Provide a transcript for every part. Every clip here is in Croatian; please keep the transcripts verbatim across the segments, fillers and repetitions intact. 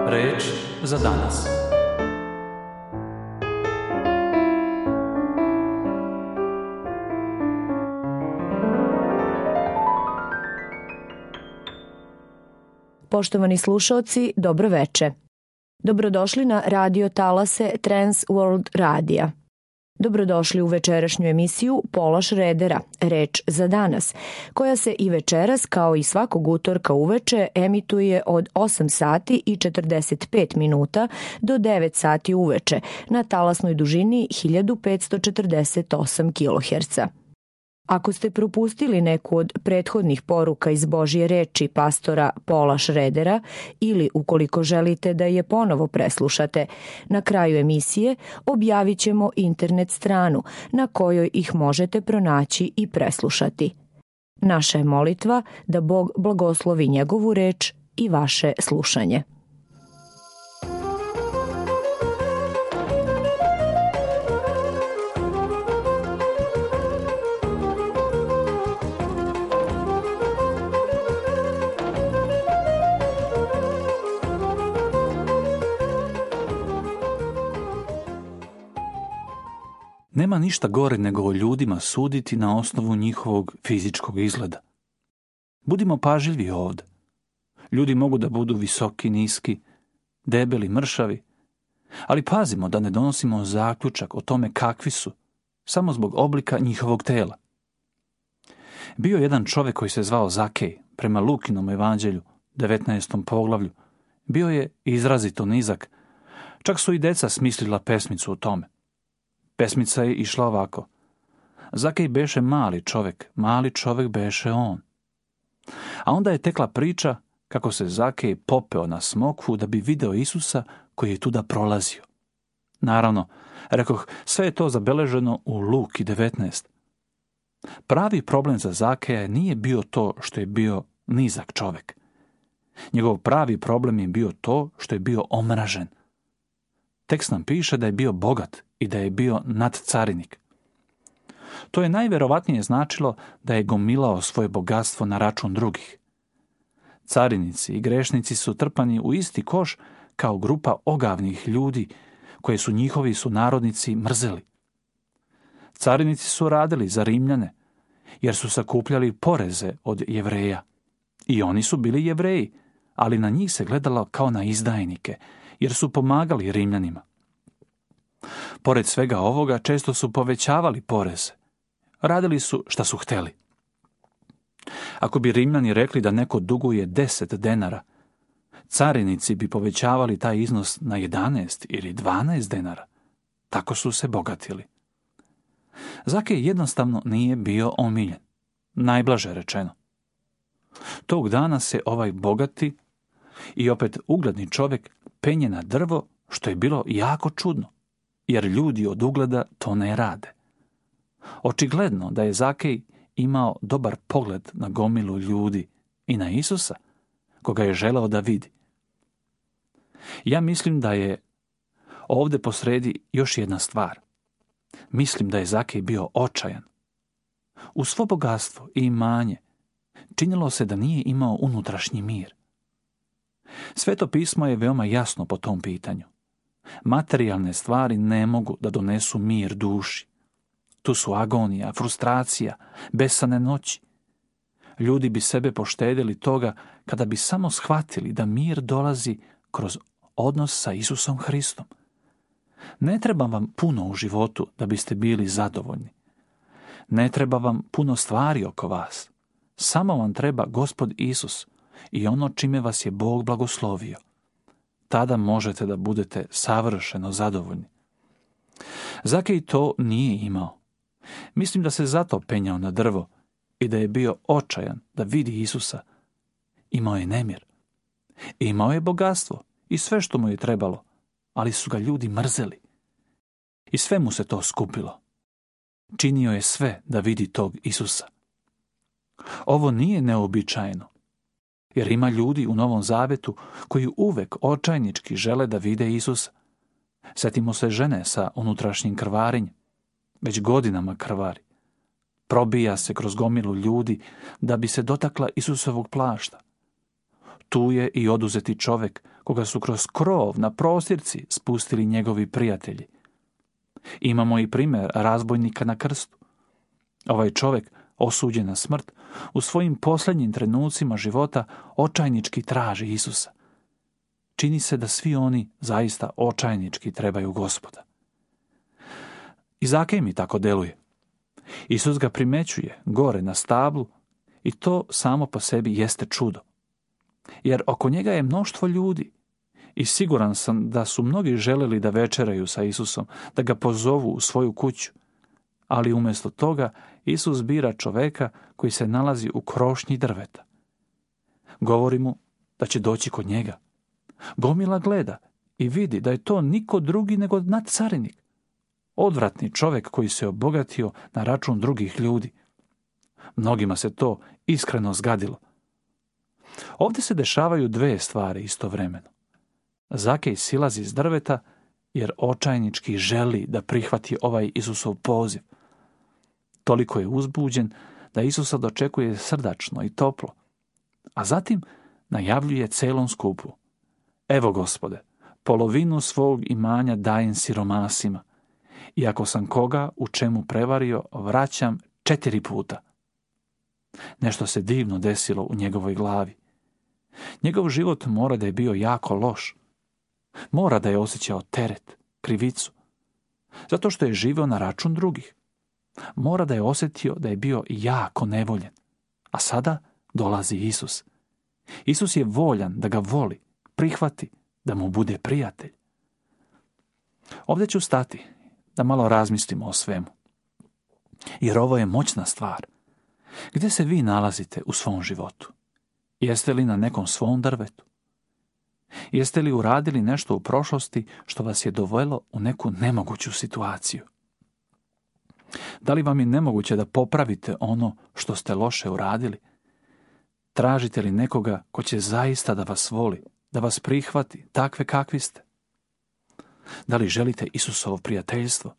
Reč za danas. Poštovani slušaoci, dobro veče. Dobrodošli na radio talase Trans World Radija. Dobrodošli u večerašnju emisiju Pola Šredera, Reč za danas, koja se i večeras kao i svakog utorka uveče emituje od osam sati i četrdeset pet minuta do devet sati uveče na talasnoj dužini hiljadu petsto četrdeset osam kiloherca. Ako ste propustili neku od prethodnih poruka iz Božje reči pastora Pola Šredera ili ukoliko želite da je ponovo preslušate, na kraju emisije objavit ćemo internet stranu na kojoj ih možete pronaći i preslušati. Naša je molitva da Bog blagoslovi njegovu reč i vaše slušanje. Nema ništa gore nego o ljudima suditi na osnovu njihovog fizičkog izgleda. Budimo pažljivi ovdje. Ljudi mogu da budu visoki, niski, debeli, mršavi, ali pazimo da ne donosimo zaključak o tome kakvi su, samo zbog oblika njihovog tela. Bio je jedan čovjek koji se zvao Zakej, prema Lukinom evanđelju, devetnaestom poglavlju. Bio je izrazito nizak, čak su i deca smislila pesmicu o tome. Pesmica je išla ovako. Zakej beše mali čovjek, mali čovjek beše on. A onda je tekla priča kako se Zakej popeo na smokvu da bi video Isusa koji je tuda prolazio. Naravno, rekoh, sve je to zabeleženo u Luki devetnaest. Pravi problem za Zakeja nije bio to što je bio nizak čovjek. Njegov pravi problem je bio to što je bio omražen. Tekst nam piše da je bio bogat i da je bio nadcarinik. To je najvjerovatnije značilo da je gomilao svoje bogatstvo na račun drugih. Carinici i grešnici su trpani u isti koš kao grupa ogavnih ljudi koje su njihovi sunarodnici mrzeli. Carinici su radili za Rimljane jer su sakupljali poreze od Jevreja. I oni su bili Jevreji, ali na njih se gledalo kao na izdajnike jer su pomagali Rimljanima. Pored svega ovoga, često su povećavali poreze. Radili su šta su hteli. Ako bi Rimljani rekli da neko duguje deset denara, carinici bi povećavali taj iznos na jedanaest ili dvanaest denara. Tako su se bogatili. Zakej jednostavno nije bio omiljen. Najblaže rečeno. Tog dana se ovaj bogati i opet ugledni čovjek penje na drvo, što je bilo jako čudno, jer ljudi od ugleda to ne rade. Očigledno da je Zakej imao dobar pogled na gomilu ljudi i na Isusa, koga je želeo da vidi. Ja mislim da je ovdje posredi još jedna stvar. Mislim da je Zakej bio očajan. U svo bogatstvo i imanje činilo se da nije imao unutrašnji mir. Sveto pismo je veoma jasno po tom pitanju. Materijalne stvari ne mogu da donesu mir duši. Tu su agonija, frustracija, besane noći. Ljudi bi sebe poštedjeli toga kada bi samo shvatili da mir dolazi kroz odnos sa Isusom Hristom. Ne treba vam puno u životu da biste bili zadovoljni. Ne treba vam puno stvari oko vas. Samo vam treba Gospod Isus i ono čime vas je Bog blagoslovio. Tada možete da budete savršeno zadovoljni. Zakej to nije imao. Mislim da se zato penjao na drvo i da je bio očajan da vidi Isusa. Imao je nemir. Imao je bogatstvo i sve što mu je trebalo, ali su ga ljudi mrzeli. I sve mu se to skupilo. Činio je sve da vidi tog Isusa. Ovo nije neobičajeno, jer ima ljudi u Novom Zavetu koji uvek očajnički žele da vide Isusa. Sjetimo se žene sa unutrašnjim krvarenjem. Već godinama krvari. Probija se kroz gomilu ljudi da bi se dotakla Isusovog plašta. Tu je i oduzeti čovjek koga su kroz krov na prostirci spustili njegovi prijatelji. Imamo i primjer razbojnika na krstu. Ovaj čovjek, osuđen na smrt, u svojim posljednjim trenucima života očajnički traži Isusa. Čini se da svi oni zaista očajnički trebaju Gospoda. I Zakej mi tako deluje. Isus ga primećuje gore na stablu i to samo po sebi jeste čudo. Jer oko njega je mnoštvo ljudi i siguran sam da su mnogi želeli da večeraju sa Isusom, da ga pozovu u svoju kuću. Ali umjesto toga Isus bira čoveka koji se nalazi u krošnji drveta. Govori mu da će doći kod njega. Gomila gleda i vidi da je to niko drugi nego nadcarinik. Odvratni čovjek koji se obogatio na račun drugih ljudi. Mnogima se to iskreno zgadilo. Ovdje se dešavaju dve stvari istovremeno. Zakej silazi iz drveta jer očajnički želi da prihvati ovaj Isusov poziv. Toliko je uzbuđen da Isusa dočekuje srdačno i toplo, a zatim najavljuje celom skupu: evo, Gospode, polovinu svog imanja dajem siromasima, i ako sam koga u čemu prevario, vraćam četiri puta. Nešto se divno desilo u njegovoj glavi. Njegov život mora da je bio jako loš. Mora da je osjećao teret, krivicu, zato što je živio na račun drugih. Mora da je osjetio da je bio jako nevoljen. A sada dolazi Isus. Isus je voljan da ga voli, prihvati, da mu bude prijatelj. Ovdje ću stati da malo razmislimo o svemu. Jer ovo je moćna stvar. Gdje se vi nalazite u svom životu? Jeste li na nekom svom drvetu? Jeste li uradili nešto u prošlosti što vas je dovelo u neku nemoguću situaciju? Da li vam je nemoguće da popravite ono što ste loše uradili? Tražite li nekoga ko će zaista da vas voli, da vas prihvati takve kakvi ste? Da li želite Isusovo prijateljstvo?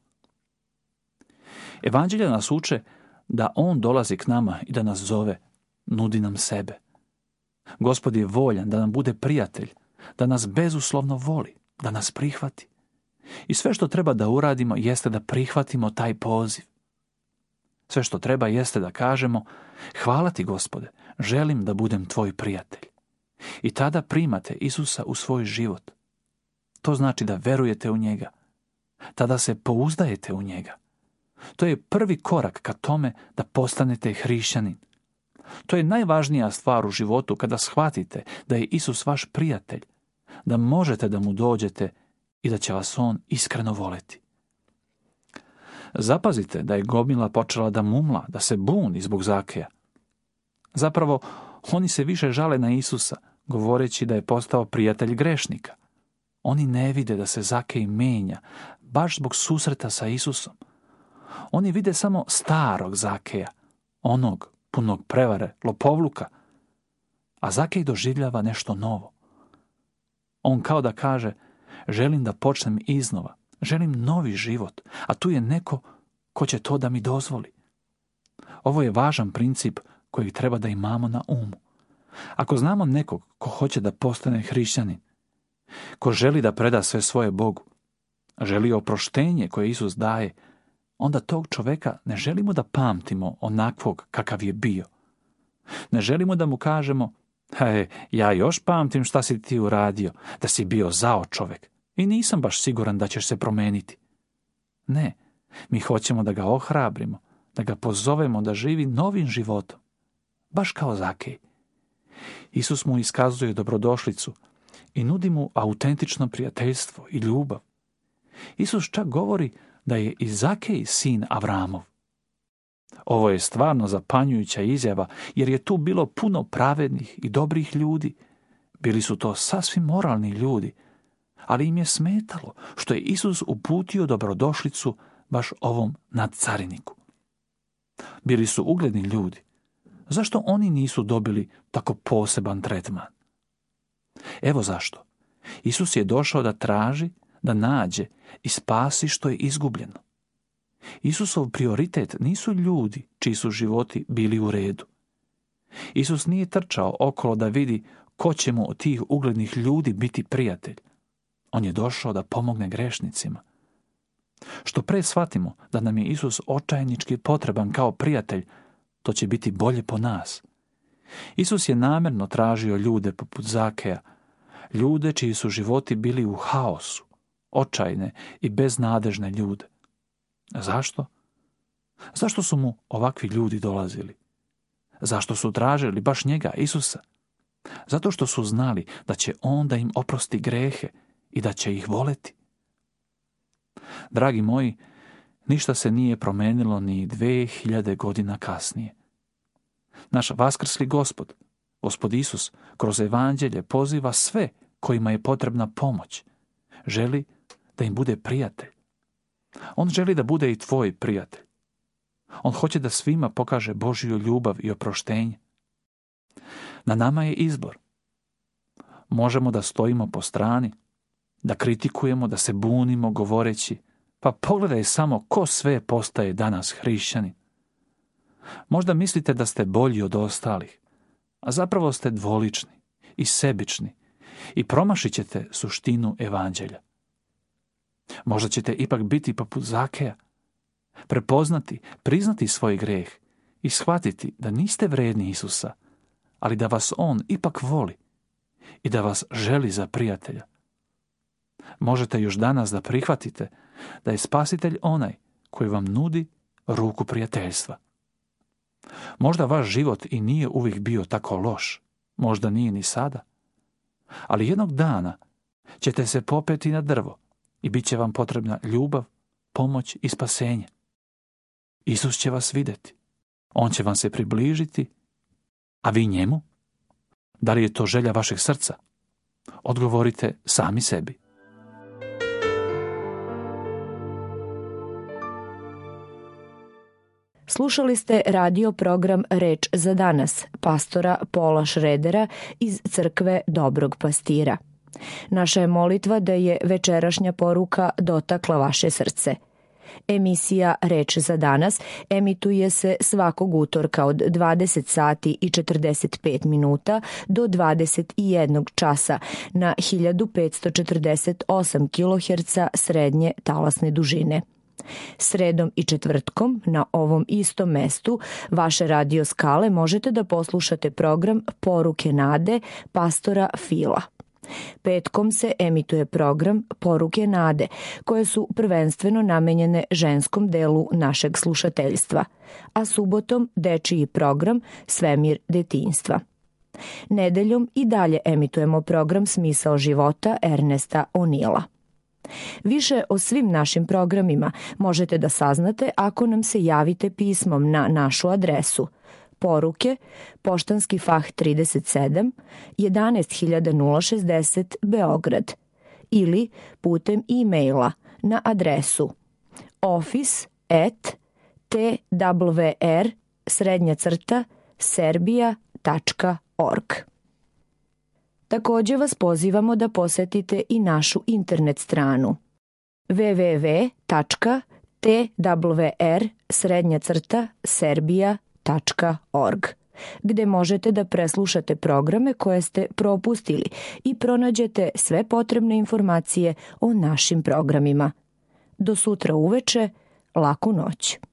Evanđelje nas uče da On dolazi k nama i da nas zove, nudi nam sebe. Gospod je voljan da nam bude prijatelj, da nas bezuslovno voli, da nas prihvati. I sve što treba da uradimo jeste da prihvatimo taj poziv. Sve što treba jeste da kažemo: hvala ti, Gospode, želim da budem tvoj prijatelj. I tada primate Isusa u svoj život. To znači da verujete u njega. Tada se pouzdajete u njega. To je prvi korak ka tome da postanete hrišćanin. To je najvažnija stvar u životu kada shvatite da je Isus vaš prijatelj, da možete da mu dođete i da će vas on iskreno voleti. Zapazite da je gomila počela da mumla, da se buni zbog Zakeja. Zapravo, oni se više žale na Isusa, govoreći da je postao prijatelj grešnika. Oni ne vide da se Zakej menja, baš zbog susreta sa Isusom. Oni vide samo starog Zakeja, onog punog prevare, lopovluka, a Zakej doživljava nešto novo. On kao da kaže: želim da počnem iznova, želim novi život, a tu je neko ko će to da mi dozvoli. Ovo je važan princip koji treba da imamo na umu. Ako znamo nekog ko hoće da postane hrišćanin, ko želi da preda sve svoje Bogu, želi oproštenje koje Isus daje, onda tog čoveka ne želimo da pamtimo onakvog kakav je bio. Ne želimo da mu kažemo: he, ja još pamtim šta si ti uradio, da si bio zao čovek i nisam baš siguran da ćeš se promeniti. Ne, mi hoćemo da ga ohrabrimo, da ga pozovemo da živi novim životom, baš kao Zakej. Isus mu iskazuje dobrodošlicu i nudi mu autentično prijateljstvo i ljubav. Isus čak govori da je i Zakej sin Avramov. Ovo je stvarno zapanjujuća izjava, jer je tu bilo puno pravednih i dobrih ljudi. Bili su to sasvim moralni ljudi, ali im je smetalo što je Isus uputio dobrodošlicu baš ovom nadcariniku. Bili su ugledni ljudi. Zašto oni nisu dobili tako poseban tretman? Evo zašto. Isus je došao da traži, da nađe i spasi što je izgubljeno. Isusov prioritet nisu ljudi čiji su životi bili u redu. Isus nije trčao okolo da vidi ko će mu od tih uglednih ljudi biti prijatelj? On je došao da pomogne grešnicima. Što pre shvatimo da nam je Isus očajnički potreban kao prijatelj, to će biti bolje po nas. Isus je namjerno tražio ljude poput Zakeja, ljude čiji su životi bili u haosu, očajne i beznadežne ljude. Zašto? Zašto su mu ovakvi ljudi dolazili? Zašto su tražili baš njega, Isusa? Zato što su znali da će on da im oprosti grehe i da će ih voleti. Dragi moji, ništa se nije promenilo ni dve hiljade godina kasnije. Naš vaskrsli Gospod, Gospod Isus, kroz evanđelje poziva sve kojima je potrebna pomoć. Želi da im bude prijatelj. On želi da bude i tvoj prijatelj. On hoće da svima pokaže Božju ljubav i oproštenje. Na nama je izbor. Možemo da stojimo po strani, da kritikujemo, da se bunimo govoreći, pa pogledaj samo ko sve postaje danas hrišćanin. Možda mislite da ste bolji od ostalih, a zapravo ste dvolični i sebični i promašit ćete suštinu evanđelja. Možda ćete ipak biti poput Zakeja, prepoznati, priznati svoj greh i shvatiti da niste vredni Isusa, ali da vas on ipak voli i da vas želi za prijatelja. Možete još danas da prihvatite da je Spasitelj onaj koji vam nudi ruku prijateljstva. Možda vaš život i nije uvijek bio tako loš, možda nije ni sada, ali jednog dana ćete se popeti na drvo i bit će vam potrebna ljubav, pomoć i spasenje. Isus će vas vidjeti, on će vam se približiti, a vi njemu? Da li je to želja vašeg srca? Odgovorite sami sebi. Slušali ste radio program Reč za danas, pastora Paula Schroedera iz crkve Dobrog pastira. Naša je molitva da je večerašnja poruka dotakla vaše srce. Emisija Reč za danas emituje se svakog utorka od dvadeset sati i četrdeset pet minuta do dvadeset jedan časa na hiljadu petsto četrdeset osam kiloherca srednje talasne dužine. Sredom i četvrtkom na ovom istom mestu vaše radio skale možete da poslušate program Poruke nade pastora Fila. Petkom se emituje program Poruke nade, koje su prvenstveno namenjene ženskom delu našeg slušateljstva, a subotom dečiji program Svemir detinjstva. Nedeljom i dalje emitujemo program Smisao života Ernesta O'Neila. Više o svim našim programima možete da saznate ako nam se javite pismom na našu adresu Poruke, Poštanski fah trideset sedam, jedanaest hiljada šezdeset Beograd ili putem e-maila na adresu office at t w r srednja crta serbia tačka org. Također vas pozivamo da posetite i našu internet stranu w w w tačka t w r srednja crta serbia tačka org, gde možete da preslušate programe koje ste propustili i pronađete sve potrebne informacije o našim programima. Do sutra uveče, laku noć.